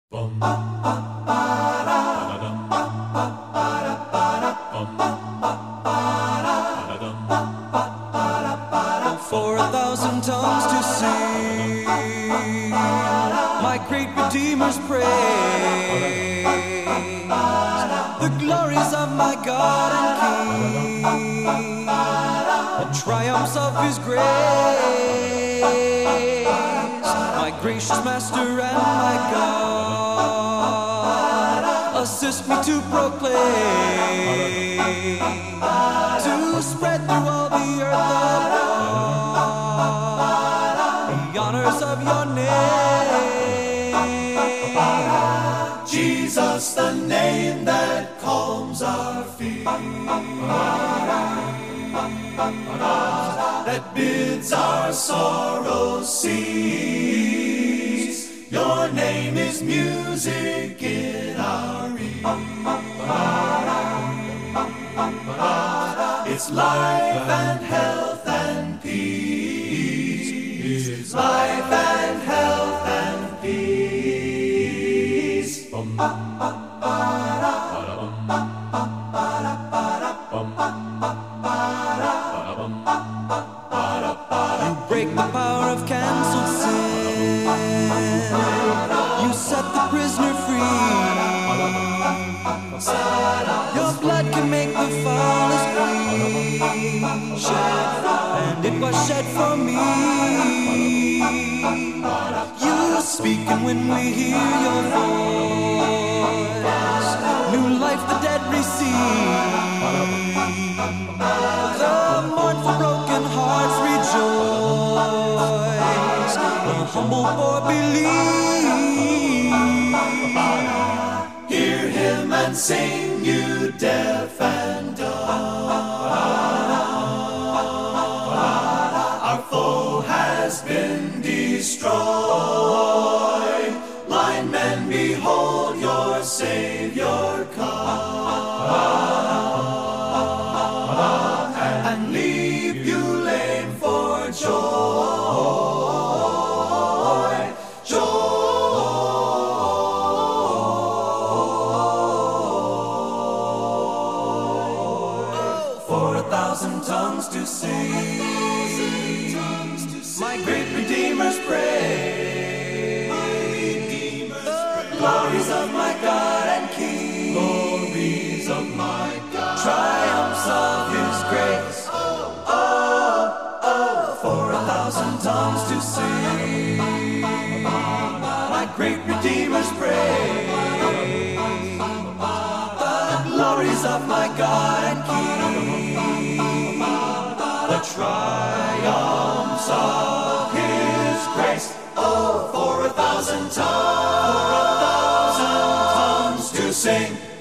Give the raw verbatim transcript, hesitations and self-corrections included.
For a thousand tongues to sing my great Redeemer's praise, the glories of my God and King, the triumphs of His grace, my gracious Master and my God, assist me to proclaim, to spread through all the earth the honors of your name. Jesus, the name that calms our fears, that bids our sorrows cease. Your name is music in our ears. It's life and health and peace. It's life and health and peace. You break the power of canceled sin. You set the prisoner free. Your blood can make the foulest clean. Shed, and it was shed for me. You speak, and when we hear your voice, new life the dead receive. The mournful broken hearts rejoice. The humble poor believe. Hear Him and sing, you deaf and dumb. Our foe has been destroyed. Blind men, behold your Savior come, and leap you lame for joy, joy. For a thousand tongues to sing my great Redeemer's praise, the glories of my God and King, glories of my God, triumphs of His grace. Oh, oh, oh, for a thousand tongues to sing my great Redeemer's praise, the glories of my God and King, the triumphs of His grace. Oh, for a thousand tongues, for a thousand tongues to sing